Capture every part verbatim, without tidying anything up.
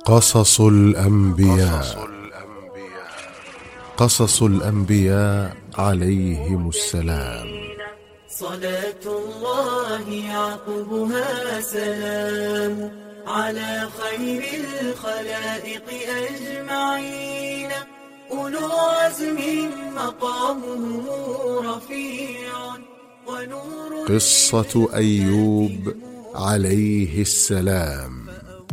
قصص الأنبياء قصص الأنبياء عليهم السلام. صلاة الله يعقبها سلام على خير الخلائق أجمعين، أولو عزم مقامه رفيع ونور. قصة أيوب عليه السلام.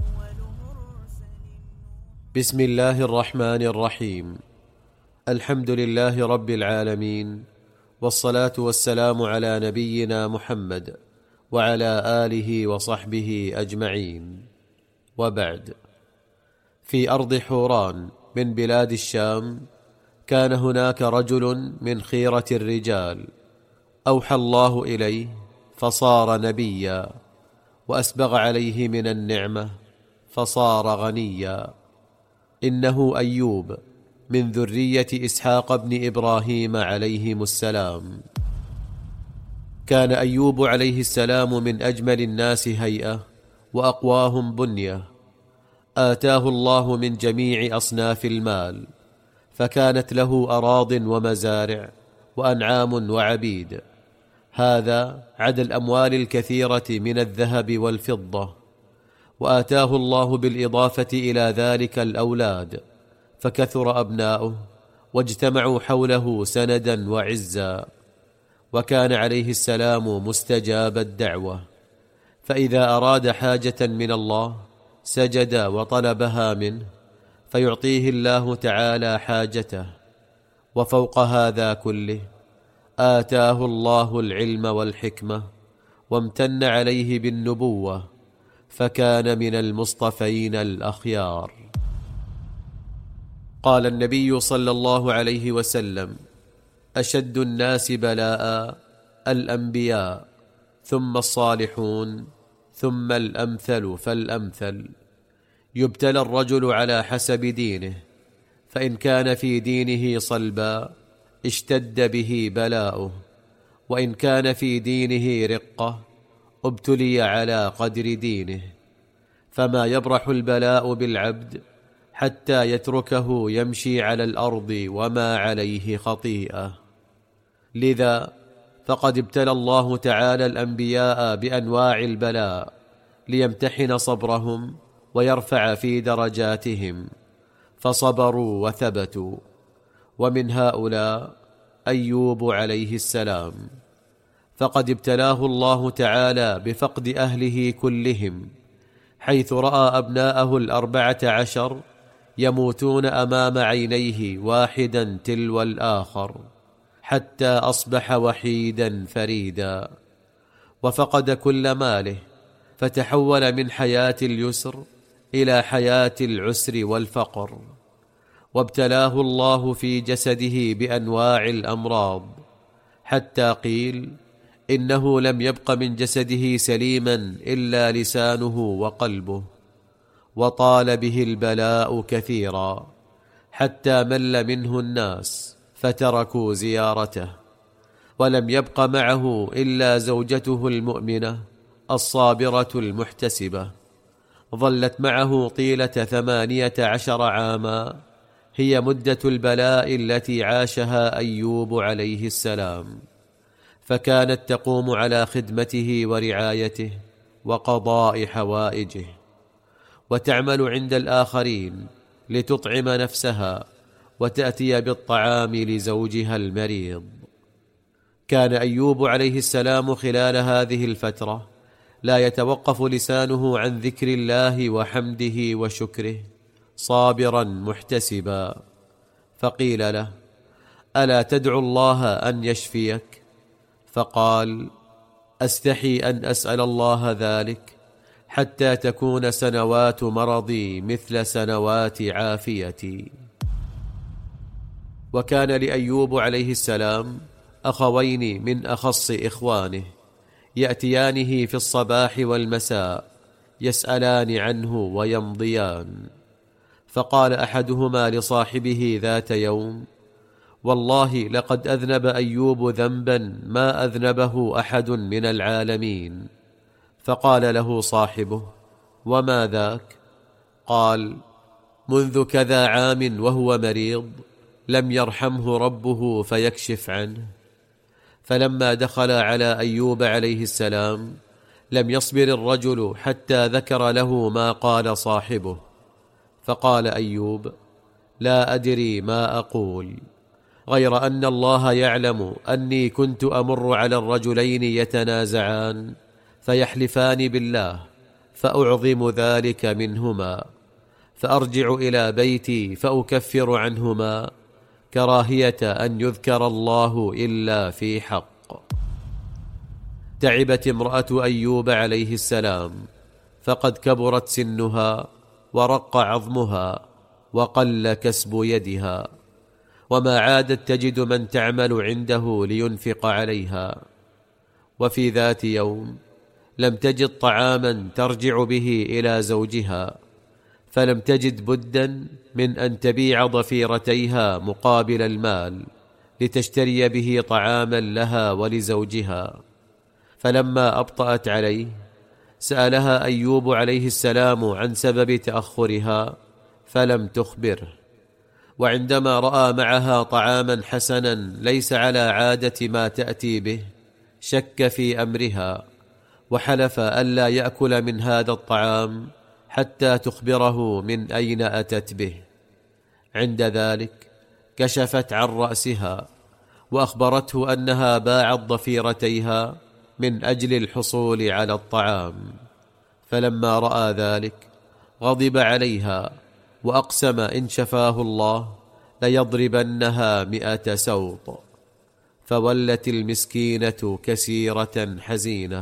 بسم الله الرحمن الرحيم. الحمد لله رب العالمين، والصلاة والسلام على نبينا محمد وعلى آله وصحبه أجمعين، وبعد. في أرض حوران من بلاد الشام كان هناك رجل من خيرة الرجال أوحى الله إليه فصار نبيا، وأسبغ عليه من النعمة فصار غنيا. إنه أيوب من ذرية إسحاق بن إبراهيم عليهم السلام. كان أيوب عليه السلام من أجمل الناس هيئة وأقواهم بنية. آتاه الله من جميع أصناف المال، فكانت له أراض ومزارع وأنعام وعبيد، هذا عدا الأموال الكثيرة من الذهب والفضة. وآتاه الله بالإضافة إلى ذلك الأولاد، فكثر أبناؤه واجتمعوا حوله سندا وعزا. وكان عليه السلام مستجاب الدعوة، فإذا أراد حاجة من الله سجد وطلبها منه فيعطيه الله تعالى حاجته. وفوق هذا كله آتاه الله العلم والحكمة، وامتن عليه بالنبوة، فكان من المصطفين الأخيار. قال النبي صلى الله عليه وسلم: أشد الناس بلاء الأنبياء، ثم الصالحون، ثم الأمثل فالأمثل. يبتلى الرجل على حسب دينه، فإن كان في دينه صلبا اشتد به بلاؤه، وإن كان في دينه رقة ابتلي على قدر دينه. فما يبرح البلاء بالعبد حتى يتركه يمشي على الأرض وما عليه خطيئة. لذا فقد ابتلى الله تعالى الأنبياء بأنواع البلاء ليمتحن صبرهم ويرفع في درجاتهم، فصبروا وثبتوا. ومن هؤلاء أيوب عليه السلام، فقد ابتلاه الله تعالى بفقد أهله كلهم، حيث رأى أبناءه الأربعة عشر يموتون أمام عينيه واحدا تلو الآخر، حتى أصبح وحيدا فريدا. وفقد كل ماله، فتحول من حياة اليسر إلى حياة العسر والفقر. وابتلاه الله في جسده بأنواع الأمراض، حتى قيل إنه لم يبق من جسده سليما إلا لسانه وقلبه. وطال به البلاء كثيرا، حتى مل منه الناس فتركوا زيارته. ولم يبق معه إلا زوجته المؤمنة الصابرة المحتسبة، ظلت معه طيلة ثمانية عشر عاما، هي مدة البلاء التي عاشها أيوب عليه السلام. فكانت تقوم على خدمته ورعايته وقضاء حوائجه، وتعمل عند الآخرين لتطعم نفسها وتأتي بالطعام لزوجها المريض. كان أيوب عليه السلام خلال هذه الفترة لا يتوقف لسانه عن ذكر الله وحمده وشكره، صابرا محتسبا. فقيل له: ألا تدعو الله أن يشفيك؟ فقال: أستحي أن أسأل الله ذلك، حتى تكون سنوات مرضي مثل سنوات عافيتي. وكان لأيوب عليه السلام أخوين من أخص إخوانه، يأتيانه في الصباح والمساء يسألان عنه ويمضيان. فقال أحدهما لصاحبه ذات يوم: والله لقد أذنب أيوب ذنبا ما أذنبه أحد من العالمين. فقال له صاحبه: وما ذاك؟ قال: منذ كذا عام وهو مريض لم يرحمه ربه فيكشف عنه. فلما دخل على أيوب عليه السلام لم يصبر الرجل حتى ذكر له ما قال صاحبه، فقال أيوب: لا أدري ما أقول، غير أن الله يعلم أني كنت أمر على الرجلين يتنازعان فيحلفان بالله، فأعظم ذلك منهما، فأرجع إلى بيتي فأكفر عنهما كراهية أن يذكر الله إلا في حق. تعبت امرأة أيوب عليه السلام، فقد كبرت سنها ورق عظمها وقل كسب يدها، وما عادت تجد من تعمل عنده لينفق عليها. وفي ذات يوم لم تجد طعاما ترجع به إلى زوجها، فلم تجد بدا من أن تبيع ضفيرتيها مقابل المال لتشتري به طعاما لها ولزوجها. فلما أبطأت عليه سألها أيوب عليه السلام عن سبب تأخرها فلم تخبره، وعندما رأى معها طعاما حسنا ليس على عادة ما تأتي به شك في أمرها، وحلف ألا يأكل من هذا الطعام حتى تخبره من أين أتت به. عند ذلك كشفت عن رأسها وأخبرته أنها باعت ضفيرتيها من أجل الحصول على الطعام. فلما رأى ذلك غضب عليها وأقسم إن شفاه الله ليضربنها مئة سوط. فولت المسكينة كسيرة حزينة.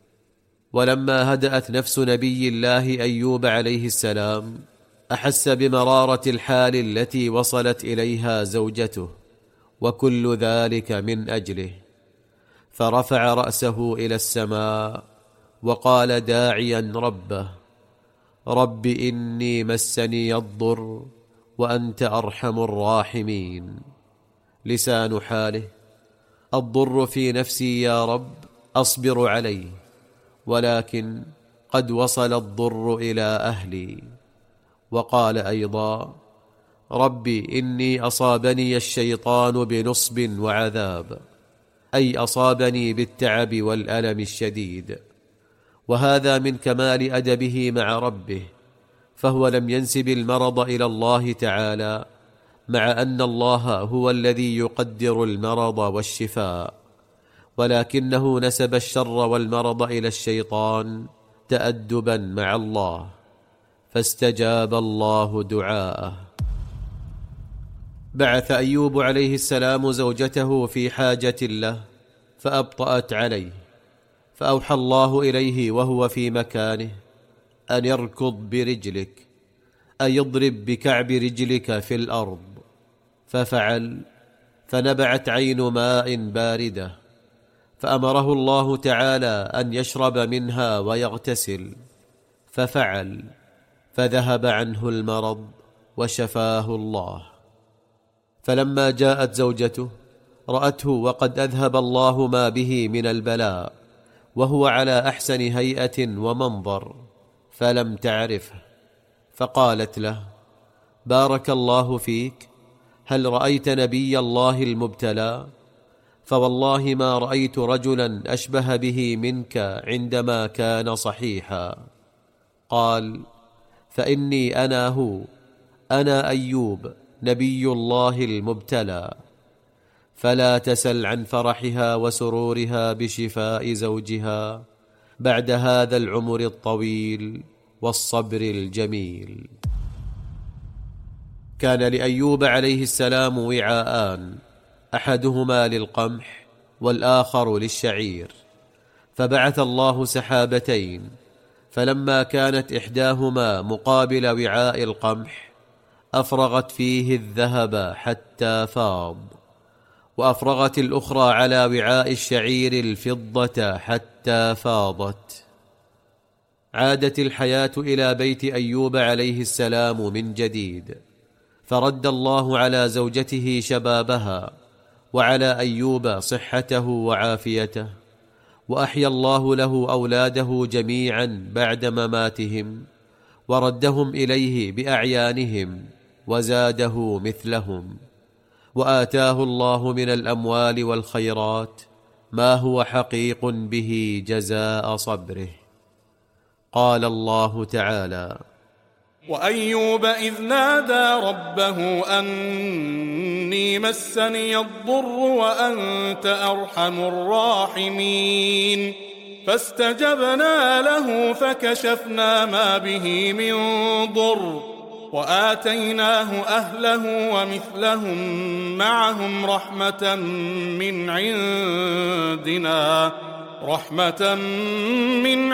ولما هدأت نفس نبي الله أيوب عليه السلام أحس بمرارة الحال التي وصلت إليها زوجته، وكل ذلك من أجله، فرفع رأسه إلى السماء وقال داعيا ربه: رب إني مسني الضر وأنت أرحم الراحمين. لسان حاله: الضر في نفسي يا رب أصبر عليه، ولكن قد وصل الضر إلى أهلي. وقال أيضا: رب إني أصابني الشيطان بنصب وعذاب، أي أصابني بالتعب والألم الشديد. وهذا من كمال أدبه مع ربه، فهو لم ينسب المرض إلى الله تعالى، مع أن الله هو الذي يقدر المرض والشفاء، ولكنه نسب الشر والمرض إلى الشيطان تأدبا مع الله، فاستجاب الله دعاءه. بعث أيوب عليه السلام زوجته في حاجة له فأبطأت عليه، فأوحى الله إليه وهو في مكانه أن يركض برجلك، أي يضرب بكعب رجلك في الأرض. ففعل، فنبعت عين ماء باردة، فأمره الله تعالى أن يشرب منها ويغتسل، ففعل، فذهب عنه المرض وشفاه الله. فلما جاءت زوجته رأته وقد أذهب الله ما به من البلاء، وهو على أحسن هيئة ومنظر، فلم تعرفه، فقالت له: بارك الله فيك، هل رأيت نبي الله المبتلى؟ فوالله ما رأيت رجلا أشبه به منك عندما كان صحيحا. قال: فإني أنا هو، أنا أيوب نبي الله المبتلى. فلا تسل عن فرحها وسرورها بشفاء زوجها بعد هذا العمر الطويل والصبر الجميل. كان لأيوب عليه السلام وعاءان، أحدهما للقمح والآخر للشعير، فبعث الله سحابتين، فلما كانت إحداهما مقابل وعاء القمح أفرغت فيه الذهب حتى فاض، وأفرغت الأخرى على وعاء الشعير الفضة حتى فاضت. عادت الحياة إلى بيت أيوب عليه السلام من جديد، فرد الله على زوجته شبابها، وعلى أيوب صحته وعافيته، وأحيا الله له أولاده جميعا بعد مماتهم، وردهم إليه بأعيانهم وزاده مثلهم، وآتاه الله من الأموال والخيرات ما هو حقيق به جزاء صبره. قال الله تعالى: وأيوب إذ نادى ربه أني مسني الضر وأنت أرحم الراحمين، فاستجبنا له فكشفنا ما به من ضر وآتيناه أهله ومثلهم معهم رحمة من عندنا رحمة من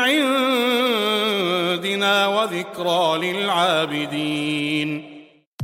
عندنا وذكرى للعابدين.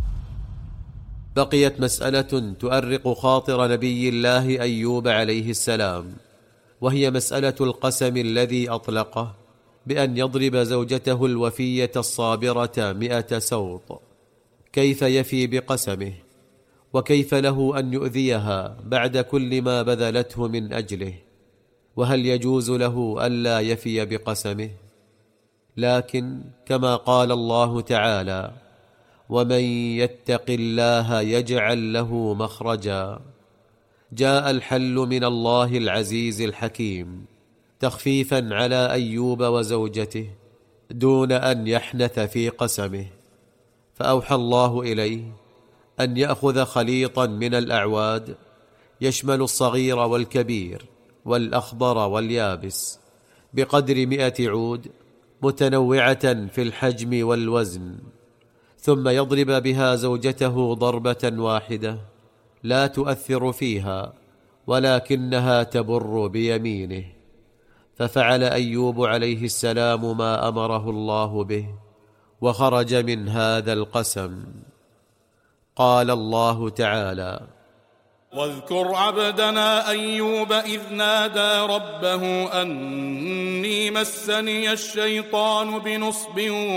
بقيت مسألة تؤرق خاطر نبي الله أيوب عليه السلام، وهي مسألة القسم الذي أطلقه بأن يضرب زوجته الوفية الصابرة مئة سوط. كيف يفي بقسمه؟ وكيف له أن يؤذيها بعد كل ما بذلته من أجله؟ وهل يجوز له ألا يفي بقسمه؟ لكن كما قال الله تعالى: ومن يتق الله يجعل له مخرجا، جاء الحل من الله العزيز الحكيم تخفيفا على أيوب وزوجته دون أن يحنث في قسمه، فأوحى الله إليه أن يأخذ خليطا من الأعواد يشمل الصغير والكبير والأخضر واليابس بقدر مئة عود متنوعة في الحجم والوزن، ثم يضرب بها زوجته ضربة واحدة لا تؤثر فيها ولكنها تبر بيمينه. ففعل أيوب عليه السلام ما أمره الله به وخرج من هذا القسم. قال الله تعالى: واذكر عبدنا أيوب إذ نادى ربه أني مسني الشيطان بنصب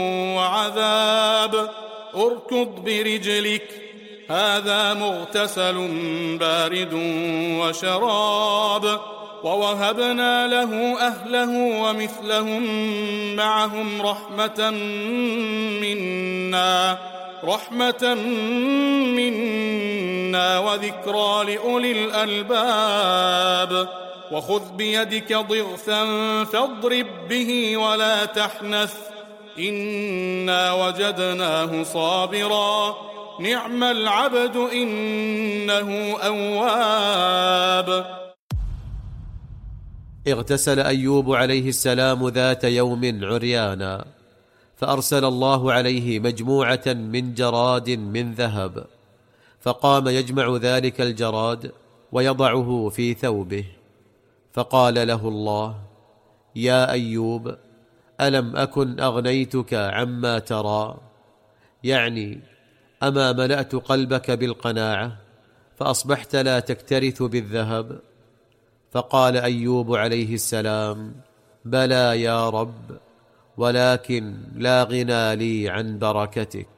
وعذاب اركض برجلك هذا مغتسل بارد وشراب ووهبنا له أهله ومثلهم معهم رحمة منا رحمة منا وذكرى لأولي الألباب وخذ بيدك ضغثا فاضرب به ولا تحنث إنا وجدناه صابرا نعم العبد إنه أواب. اغتسل أيوب عليه السلام ذات يوم عريانا، فأرسل الله عليه مجموعة من جراد من ذهب، فقام يجمع ذلك الجراد ويضعه في ثوبه، فقال له الله: يا أيوب ألم أكن أغنيتك عما ترى؟ يعني أما ملأت قلبك بالقناعة فأصبحت لا تكترث بالذهب؟ فقال أيوب عليه السلام: بلى يا رب، ولكن لا غنى لي عن بركتك.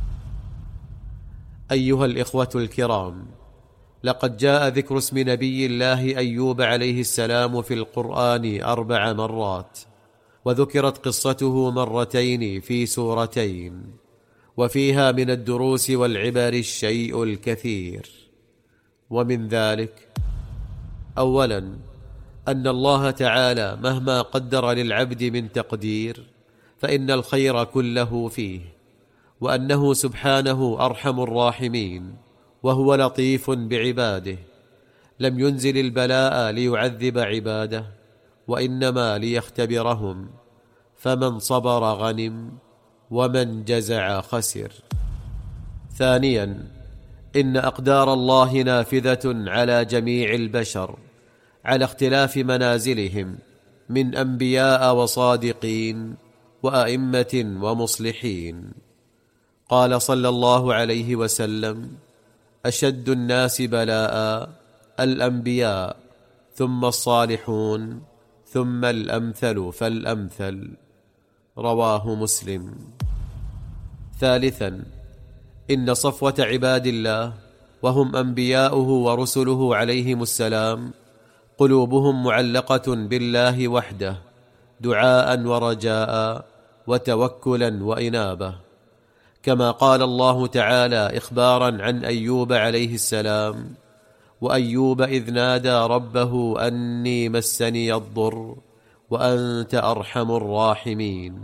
أيها الإخوة الكرام، لقد جاء ذكر اسم نبي الله أيوب عليه السلام في القرآن أربع مرات، وذكرت قصته مرتين في سورتين، وفيها من الدروس والعبر الشيء الكثير. ومن ذلك: أولا أن الله تعالى مهما قدر للعبد من تقدير فإن الخير كله فيه، وأنه سبحانه أرحم الراحمين وهو لطيف بعباده، لم ينزل البلاء ليعذب عباده وإنما ليختبرهم، فمن صبر غنم ومن جزع خسر. ثانيا إن أقدار الله نافذة على جميع البشر على اختلاف منازلهم من أنبياء وصادقين وأئمة ومصلحين. قال صلى الله عليه وسلم: أشد الناس بلاء الأنبياء ثم الصالحون ثم الأمثل فالأمثل. رواه مسلم. ثالثا إن صفوة عباد الله وهم أنبياؤه ورسله عليهم السلام قلوبهم معلقة بالله وحده دعاء ورجاء وتوكلا وإنابة، كما قال الله تعالى إخبارا عن أيوب عليه السلام: وأيوب إذ نادى ربه أني مسني الضر وأنت أرحم الراحمين.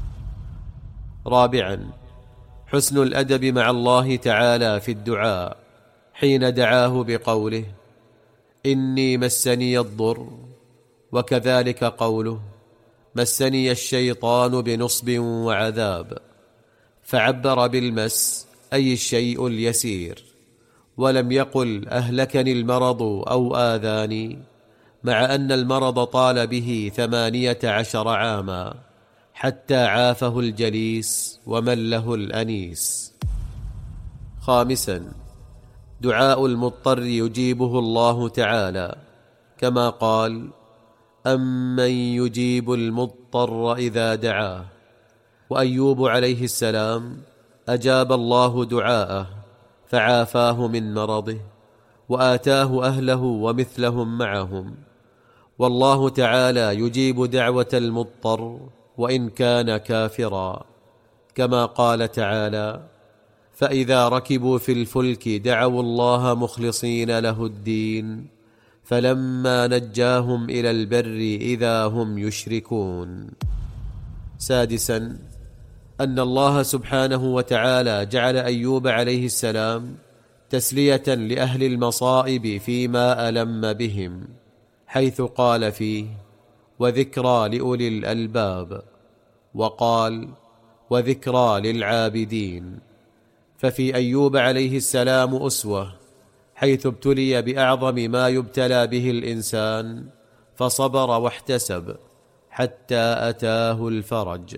رابعا، حسن الأدب مع الله تعالى في الدعاء حين دعاه بقوله: إني مسني الضر، وكذلك قوله: مسني الشيطان بنصب وعذاب، فعبر بالمس أي الشيء اليسير، ولم يقل أهلكني المرض أو آذاني، مع أن المرض طال به ثمانية عشر عاما حتى عافه الجليس ومله الأنيس. خامسا، دعاء المضطر يجيبه الله تعالى، كما قال: أمن يجيب المضطر إذا دعاه. وأيوب عليه السلام أجاب الله دعاءه فعافاه من مرضه وآتاه أهله ومثلهم معهم. والله تعالى يجيب دعوة المضطر وإن كان كافرا، كما قال تعالى: فإذا ركبوا في الفلك دعوا الله مخلصين له الدين فلما نجاهم إلى البر إذا هم يشركون. سادسا، أن الله سبحانه وتعالى جعل أيوب عليه السلام تسلية لأهل المصائب فيما ألم بهم، حيث قال فيه: وذكرى لأولي الألباب، وقال: وذكرى للعابدين. ففي أيوب عليه السلام أسوة، حيث ابتلي بأعظم ما يبتلى به الإنسان فصبر واحتسب حتى أتاه الفرج.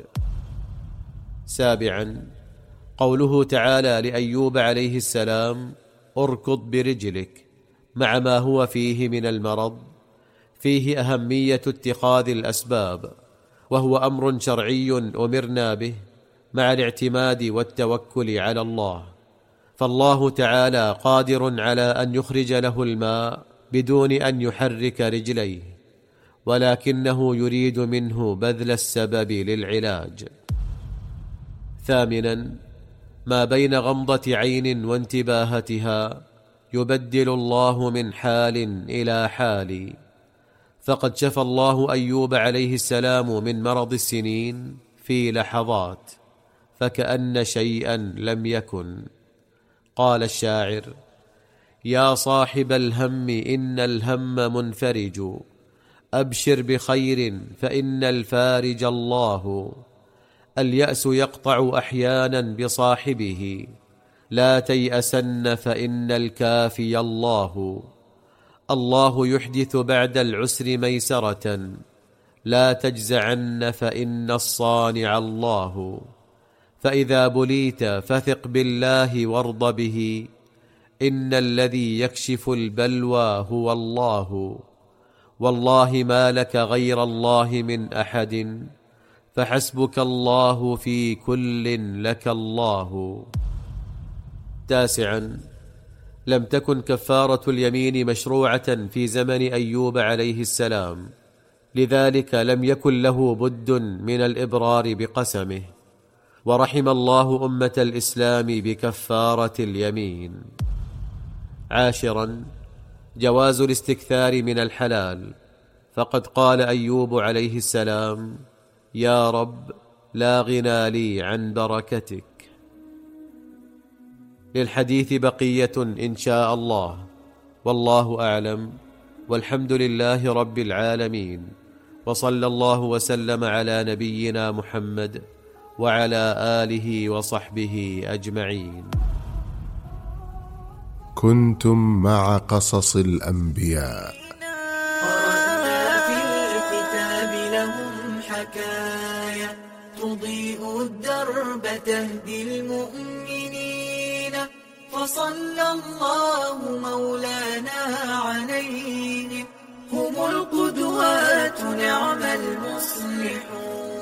سابعا، قوله تعالى لأيوب عليه السلام: اركض برجلك، مع ما هو فيه من المرض، فيه أهمية اتخاذ الأسباب، وهو أمر شرعي أمرنا به مع الاعتماد والتوكل على الله، فالله تعالى قادر على أن يخرج له الماء بدون أن يحرك رجليه، ولكنه يريد منه بذل السبب للعلاج. ثامنا، ما بين غمضة عين وانتباهتها يبدل الله من حال إلى حال، فقد شفى الله أيوب عليه السلام من مرض السنين في لحظات، فكأن شيئا لم يكن. قال الشاعر: يا صاحب الهم إن الهم منفرج، أبشر بخير فإن الفارج الله. اليأس يقطع أحيانا بصاحبه، لا تيأسن فإن الكافي الله. الله يحدث بعد العسر ميسرة، لا تجزعن فإن الصانع الله. فإذا بليت فثق بالله وارض به، إن الذي يكشف البلوى هو الله. والله ما لك غير الله من أحد، فحسبك الله في كل لك الله. تاسعا، لم تكن كفارة اليمين مشروعة في زمن أيوب عليه السلام، لذلك لم يكن له بد من الإبرار بقسمه، ورحم الله أمة الإسلام بكفارة اليمين. عاشرا، جواز الاستكثار من الحلال، فقد قال أيوب عليه السلام: يا رب لا غنى لي عن بركتك. للحديث بقية إن شاء الله، والله أعلم، والحمد لله رب العالمين، وصلى الله وسلم على نبينا محمد وعلى آله وصحبه أجمعين. كنتم مع قصص الأنبياء. قرأنا في الكتاب لهم حكايا تضيء الدرب تهدي المؤمنين، فصلى الله مولانا عليهم، هم القدوات نعم المصلحون.